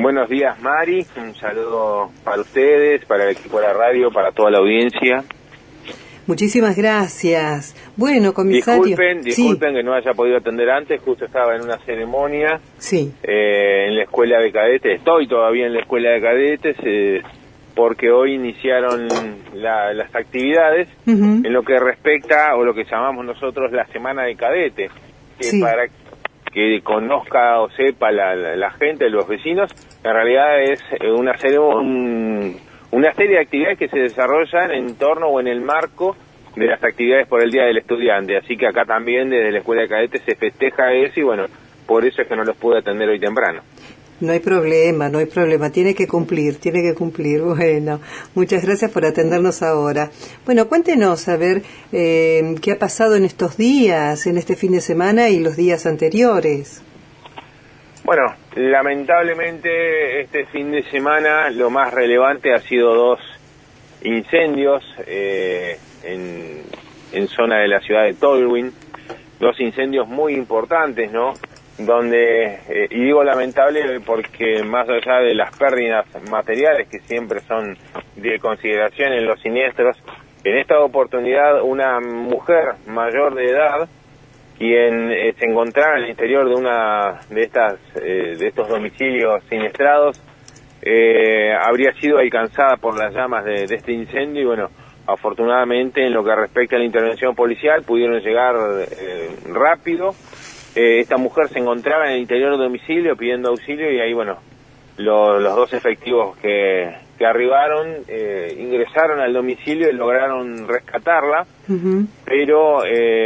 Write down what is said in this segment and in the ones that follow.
Buenos días, Mari. Un saludo para ustedes, para el equipo de la radio, para toda la audiencia. Muchísimas gracias. Bueno, comisario. Disculpen que no haya podido atender antes, justo estaba en una ceremonia en la escuela de cadetes. Estoy todavía en la escuela de cadetes porque hoy iniciaron las actividades en lo que respecta, o lo que llamamos nosotros la Semana de Cadetes, para que conozca o sepa la gente, los vecinos. En realidad es una serie de actividades que se desarrollan en torno o en el marco de las actividades por el Día del Estudiante, así que acá también desde la Escuela de Cadetes se festeja eso y bueno, por eso es que no los pude atender hoy temprano. No hay problema, tiene que cumplir. Bueno, muchas gracias por atendernos ahora. Bueno, cuéntenos, a ver, qué ha pasado en estos días, en este fin de semana y los días anteriores. Bueno, lamentablemente este fin de semana lo más relevante ha sido 2 incendios en zona de la ciudad de Tolwyn, 2 incendios muy importantes, ¿no? Donde, y digo lamentable porque más allá de las pérdidas materiales que siempre son de consideración en los siniestros, en esta oportunidad una mujer mayor de edad, quien se encontraba en el interior de estos domicilios siniestrados, habría sido alcanzada por las llamas de este incendio y bueno, afortunadamente en lo que respecta a la intervención policial pudieron llegar rápido. Esta mujer se encontraba en el interior del domicilio pidiendo auxilio y ahí, bueno, los 2 efectivos que arribaron ingresaron al domicilio y lograron rescatarla, pero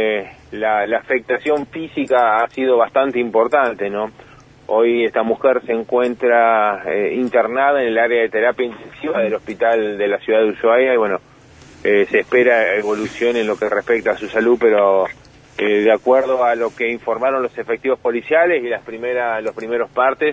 la afectación física ha sido bastante importante, ¿no? Hoy esta mujer se encuentra internada en el área de terapia intensiva del hospital de la ciudad de Ushuaia y, bueno, se espera evolución en lo que respecta a su salud, pero de acuerdo a lo que informaron los efectivos policiales y los primeros partes,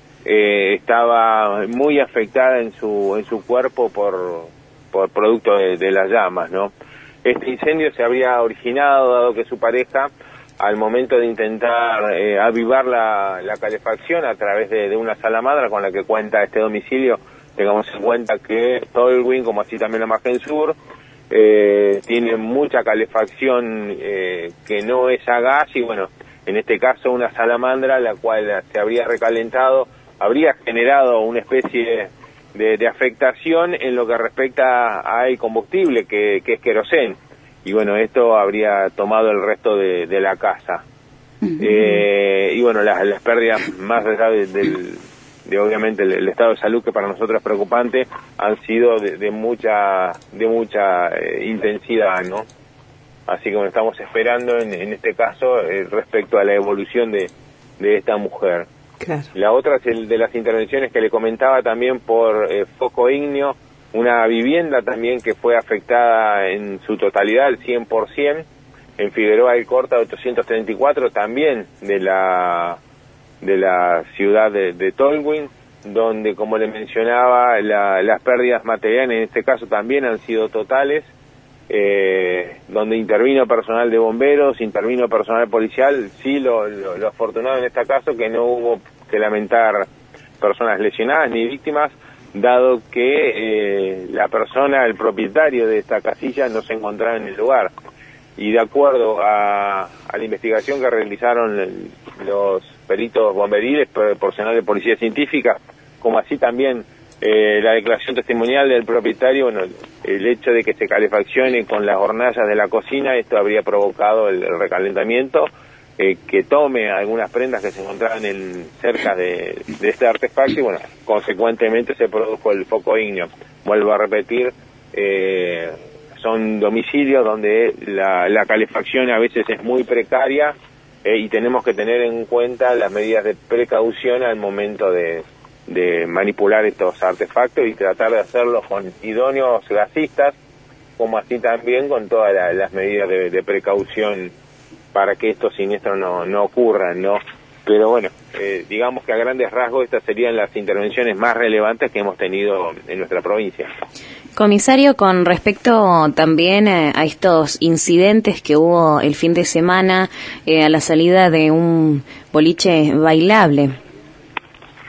estaba muy afectada en su cuerpo por producto de las llamas, ¿no? Este incendio se habría originado dado que su pareja, al momento de intentar avivar la calefacción a través de una salamandra con la que cuenta este domicilio, tengamos en cuenta que Tolwyn, como así también la margen sur, tiene mucha calefacción que no es a gas y bueno, en este caso una salamandra la cual se habría recalentado, habría generado una especie de afectación en lo que respecta al combustible que es querosén y bueno, esto habría tomado el resto de la casa. Y bueno, las pérdidas más allá de obviamente el estado de salud, que para nosotros es preocupante, han sido de mucha intensidad, ¿no? Así que bueno, estamos esperando en este caso respecto a la evolución de esta mujer. Claro. La otra es el de las intervenciones que le comentaba también por foco ígneo, una vivienda también que fue afectada en su totalidad, al 100%, en Figueroa del Corta 834, también de la ciudad de Tolwyn, donde, como le mencionaba, las pérdidas materiales en este caso también han sido totales, donde intervino personal de bomberos, intervino personal policial. Sí, lo afortunado en este caso que no hubo que lamentar personas lesionadas ni víctimas, dado que la persona, el propietario de esta casilla, no se encontraba en el lugar. Y de acuerdo a la investigación que realizaron los peritos bomberiles, personal de policía científica, como así también la declaración testimonial del propietario, bueno, el hecho de que se calefaccione con las hornallas de la cocina, esto habría provocado el recalentamiento, que tome algunas prendas que se encontraban cerca de este artefacto y bueno, consecuentemente se produjo el foco ígneo. Vuelvo a repetir, son domicilios donde la calefacción a veces es muy precaria y tenemos que tener en cuenta las medidas de precaución al momento de manipular estos artefactos y tratar de hacerlos con idóneos gasistas, como así también con todas las medidas de precaución para que estos siniestros no ocurran, ¿no? Pero bueno, digamos que a grandes rasgos estas serían las intervenciones más relevantes que hemos tenido en nuestra provincia. Comisario, con respecto también a estos incidentes que hubo el fin de semana a la salida de un boliche bailable.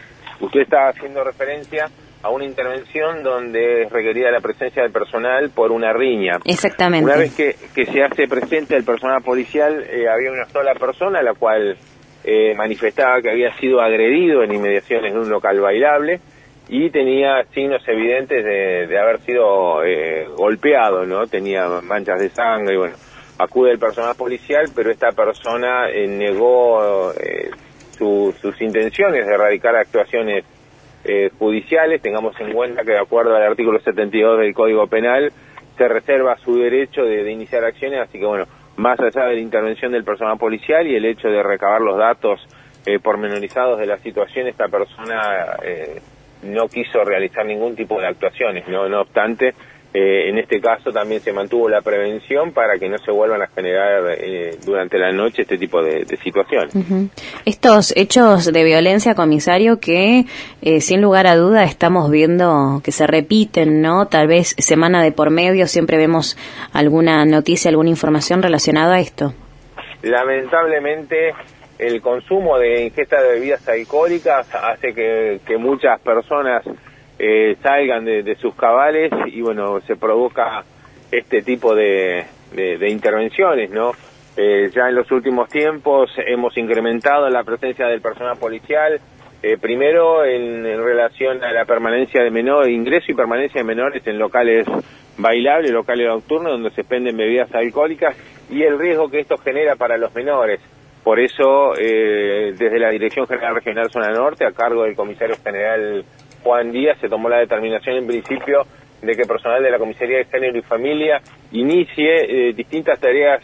Usted está haciendo referencia a una intervención donde requería la presencia del personal por una riña. Exactamente. Una vez que se hace presente el personal policial, había una sola persona, la cual manifestaba que había sido agredido en inmediaciones de un local bailable y tenía signos evidentes de haber sido golpeado, ¿no? Tenía manchas de sangre y bueno, acude el personal policial, pero esta persona negó sus intenciones de erradicar actuaciones judiciales. Tengamos en cuenta que de acuerdo al artículo 72 del Código Penal se reserva su derecho de iniciar acciones, así que bueno, más allá de la intervención del personal policial y el hecho de recabar los datos pormenorizados de la situación, esta persona no quiso realizar ningún tipo de actuaciones, no obstante, en este caso también se mantuvo la prevención para que no se vuelvan a generar durante la noche este tipo de situaciones. Uh-huh. Estos hechos de violencia, comisario, que sin lugar a duda estamos viendo que se repiten, ¿no? Tal vez semana de por medio siempre vemos alguna noticia, alguna información relacionada a esto. Lamentablemente el consumo de ingesta de bebidas alcohólicas hace que muchas personas salgan de sus cabales y bueno, se provoca este tipo de intervenciones, ¿no? Ya en los últimos tiempos hemos incrementado la presencia del personal policial, primero en relación a la permanencia de menores, ingreso y permanencia de menores en locales bailables, locales nocturnos donde se expenden bebidas alcohólicas y el riesgo que esto genera para los menores. Por eso, desde la Dirección General Regional Zona Norte, a cargo del comisario general Juan Díaz, se tomó la determinación en principio de que personal de la Comisaría de Género y Familia inicie distintas tareas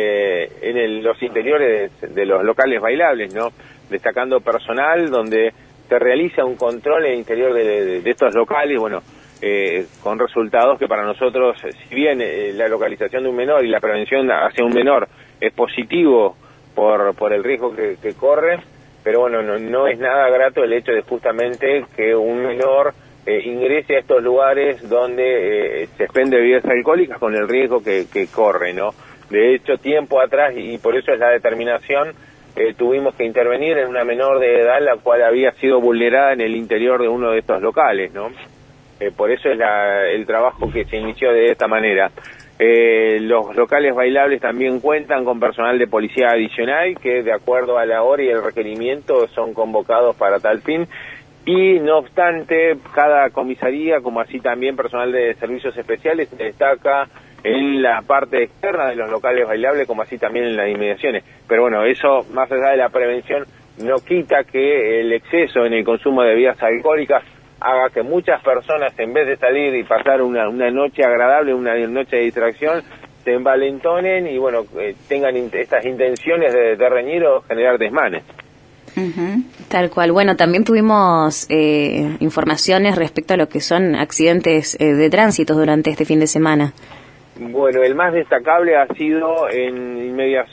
en los interiores de los locales bailables, ¿no? Destacando personal donde se realiza un control en el interior de estos locales, bueno, con resultados que para nosotros, si bien la localización de un menor y la prevención hacia un menor es positivo por el riesgo que corre, pero bueno, no es nada grato el hecho de justamente que un menor ingrese a estos lugares donde se expende bebidas alcohólicas con el riesgo que corre, ¿no? De hecho, tiempo atrás, y por eso es la determinación, tuvimos que intervenir en una menor de edad la cual había sido vulnerada en el interior de uno de estos locales, ¿no? Por eso es el trabajo que se inició de esta manera. Los locales bailables también cuentan con personal de policía adicional que de acuerdo a la hora y el requerimiento son convocados para tal fin y no obstante cada comisaría como así también personal de servicios especiales se destaca en la parte externa de los locales bailables como así también en las inmediaciones, pero bueno, eso más allá de la prevención no quita que el exceso en el consumo de bebidas alcohólicas haga que muchas personas, en vez de salir y pasar una noche agradable, una noche de distracción, se envalentonen y, bueno, tengan estas intenciones de reñir o generar desmanes. Uh-huh. Tal cual. Bueno, también tuvimos informaciones respecto a lo que son accidentes de tránsito durante este fin de semana. Bueno, el más destacable ha sido en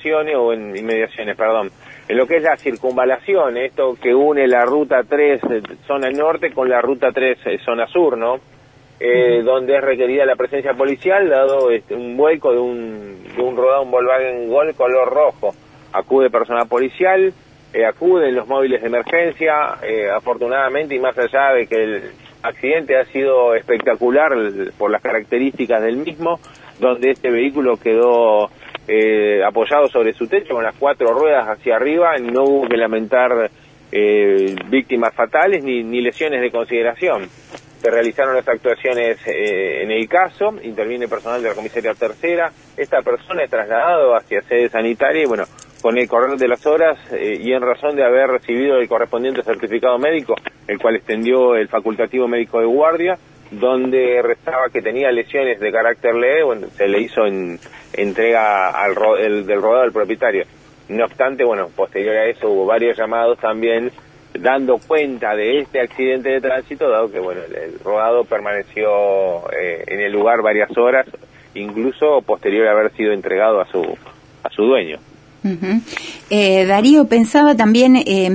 lo que es la circunvalación, esto que une la ruta 3 zona norte con la ruta 3 zona sur, ¿no? Donde es requerida la presencia policial, dado un vuelco de un rodado, un Volkswagen Gol color rojo. Acude personal policial, acuden los móviles de emergencia, afortunadamente, y más allá de que el accidente ha sido espectacular por las características del mismo, donde este vehículo quedó apoyado sobre su techo con las 4 ruedas hacia arriba, no hubo que lamentar víctimas fatales ni lesiones de consideración. Se realizaron las actuaciones en el caso, interviene personal de la comisaría tercera, esta persona es trasladado hacia sede sanitaria y bueno, con el correr de las horas y en razón de haber recibido el correspondiente certificado médico, el cual extendió el facultativo médico de guardia, donde restaba que tenía lesiones de carácter leve, bueno, se le hizo entrega del rodado al propietario. No obstante, bueno, posterior a eso hubo varios llamados también dando cuenta de este accidente de tránsito, dado que bueno, el rodado permaneció en el lugar varias horas, incluso posterior a haber sido entregado a su dueño. Uh-huh. Darío, pensaba también,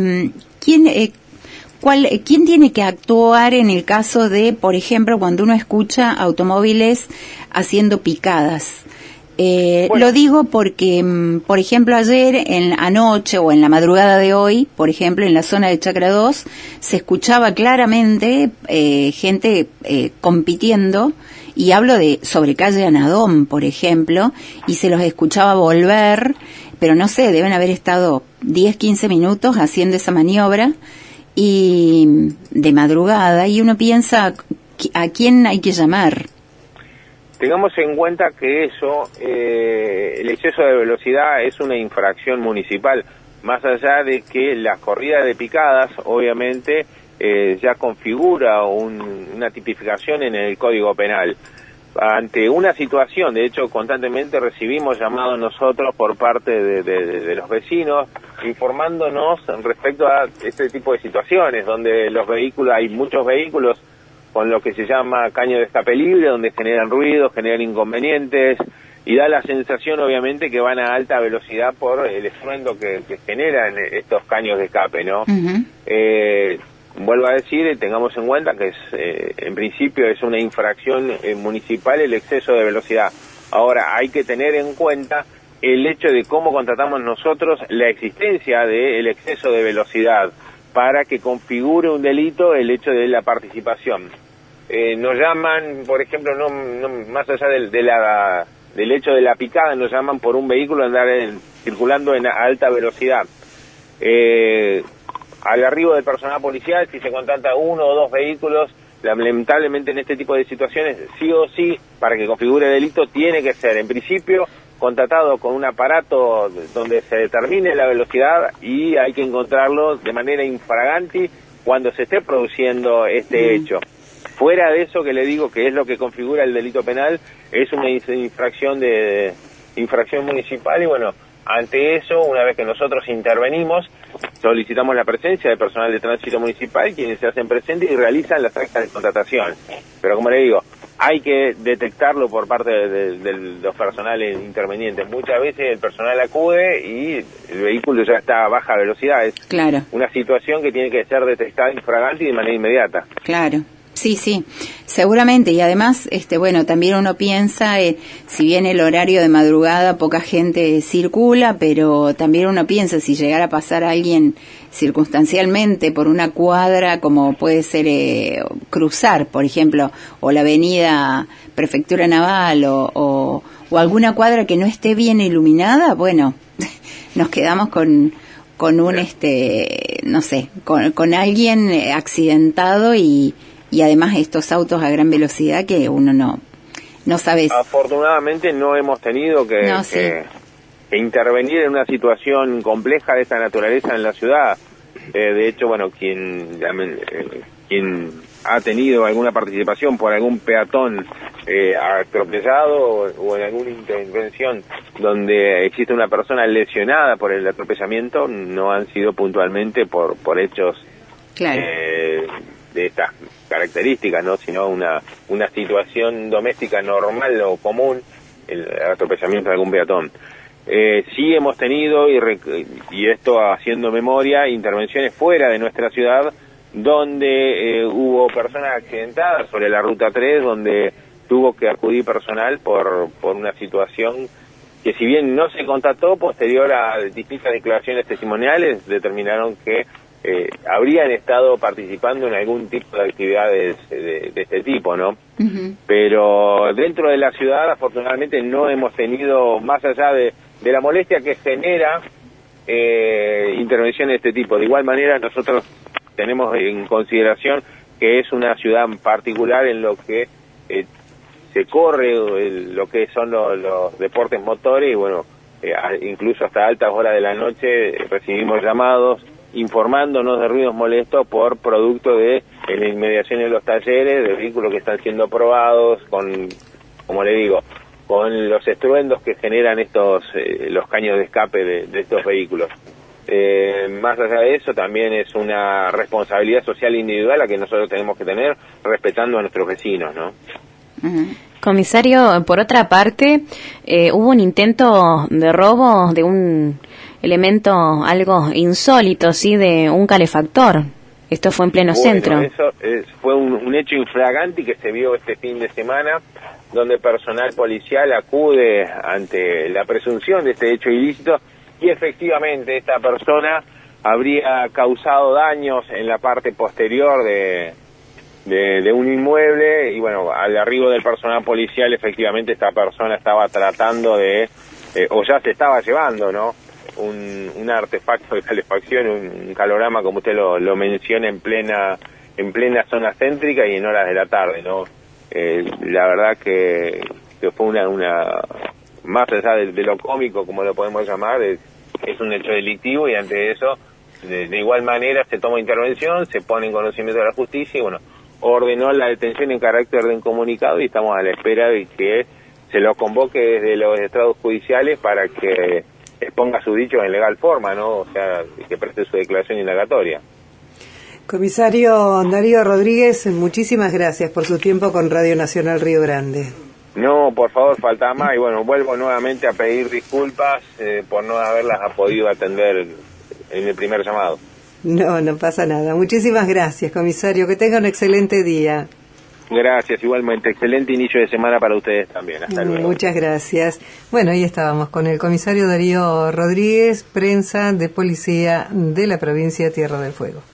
¿quién tiene que actuar en el caso de, por ejemplo, cuando uno escucha automóviles haciendo picadas? Lo digo porque, por ejemplo, ayer, anoche o en la madrugada de hoy, por ejemplo, en la zona de Chacra 2, se escuchaba claramente gente compitiendo, y hablo sobre calle Anadón, por ejemplo, y se los escuchaba volver, pero no sé, deben haber estado 10, 15 minutos haciendo esa maniobra, y de madrugada, y uno piensa, ¿a quién hay que llamar? Tengamos en cuenta que eso, el exceso de velocidad es una infracción municipal, más allá de que la corrida de picadas, obviamente, ya configura una tipificación en el Código Penal. Ante una situación, de hecho, constantemente recibimos llamados nosotros por parte de los vecinos, informándonos respecto a este tipo de situaciones, donde hay muchos vehículos con lo que se llama caño de escape libre, donde generan ruidos, generan inconvenientes, y da la sensación, obviamente, que van a alta velocidad por el estruendo que generan estos caños de escape, ¿no? Uh-huh. Vuelvo a decir, tengamos en cuenta que en principio es una infracción municipal el exceso de velocidad. Ahora, hay que tener en cuenta el hecho de cómo contratamos nosotros la existencia del exceso de velocidad para que configure un delito el hecho de la participación. Nos llaman, por ejemplo, no más allá del hecho de la picada, nos llaman por un vehículo andar circulando en alta velocidad. Al arribo del personal policial, si se contrata uno o dos vehículos, lamentablemente en este tipo de situaciones, sí o sí, para que configure delito, tiene que ser, en principio, contratado con un aparato donde se determine la velocidad, y hay que encontrarlo de manera infraganti cuando se esté produciendo este hecho. Fuera de eso, que le digo que es lo que configura el delito penal, es una infracción municipal, y bueno, ante eso, una vez que nosotros intervenimos, solicitamos la presencia del personal de tránsito municipal, quienes se hacen presentes y realizan las actas de contratación. Pero como le digo, hay que detectarlo por parte de los personales intervenientes. Muchas veces el personal acude y el vehículo ya está a baja velocidad. Es una situación que tiene que ser detectada infragante y de manera inmediata. Claro. Sí, seguramente, y además, bueno, también uno piensa, si bien el horario de madrugada poca gente circula, pero también uno piensa, si llegara a pasar alguien circunstancialmente por una cuadra, como puede ser cruzar, por ejemplo, o la avenida Prefectura Naval, o alguna cuadra que no esté bien iluminada, bueno, nos quedamos con un, no sé, con alguien accidentado, y además estos autos a gran velocidad que uno no sabe. Afortunadamente no hemos tenido que intervenir en una situación compleja de esta naturaleza en la ciudad. De hecho, bueno, quien ha tenido alguna participación por algún peatón atropellado o en alguna intervención donde existe una persona lesionada por el atropellamiento, no han sido puntualmente por hechos de estas características, ¿no? Sino una situación doméstica normal o común, el atropellamiento de algún peatón. Sí hemos tenido, y esto haciendo memoria, intervenciones fuera de nuestra ciudad, donde hubo personas accidentadas sobre la Ruta 3, donde tuvo que acudir personal por una situación que, si bien no se constató, posterior a distintas declaraciones testimoniales, determinaron que habrían estado participando en algún tipo de actividades de este tipo, ¿no? Uh-huh. Pero dentro de la ciudad, afortunadamente, no hemos tenido, más allá de la molestia que genera intervención de este tipo. De igual manera, nosotros tenemos en consideración que es una ciudad particular en lo que se corre lo que son los deportes motores, y bueno, incluso hasta altas horas de la noche recibimos llamados informándonos de ruidos molestos por producto de en la inmediación de los talleres, de vehículos que están siendo probados, como le digo, con los estruendos que generan los caños de escape de estos vehículos. Más allá de eso, también es una responsabilidad social individual la que nosotros tenemos que tener, respetando a nuestros vecinos, ¿no? Uh-huh. Comisario, por otra parte, hubo un intento de robo de un elemento algo insólito, ¿sí? De un calefactor. Esto fue en pleno centro. Eso fue un hecho infragante que se vio este fin de semana, donde personal policial acude ante la presunción de este hecho ilícito y efectivamente esta persona habría causado daños en la parte posterior de un inmueble y bueno, al arribo del personal policial efectivamente esta persona estaba tratando de, o ya se estaba llevando, ¿no? Un artefacto de calefacción, un calorama como usted lo menciona en plena zona céntrica y en horas de la tarde, ¿no? La verdad que fue una más allá de lo cómico, como lo podemos llamar, es un hecho delictivo y ante eso de igual manera se toma intervención, se pone en conocimiento de la justicia y bueno, ordenó la detención en carácter de incomunicado y estamos a la espera de que se lo convoque desde los estrados judiciales para que exponga sus dichos en legal forma, ¿no? O sea, que preste su declaración indagatoria. Comisario Darío Rodríguez, muchísimas gracias por su tiempo con Radio Nacional Río Grande. No, por favor, falta más y bueno, vuelvo nuevamente a pedir disculpas por no haberlas podido atender en el primer llamado. No pasa nada. Muchísimas gracias, comisario. Que tenga un excelente día. Gracias, igualmente. Excelente inicio de semana para ustedes también. Hasta luego. Muchas gracias. Bueno, ahí estábamos con el comisario Darío Rodríguez, prensa de policía de la provincia de Tierra del Fuego.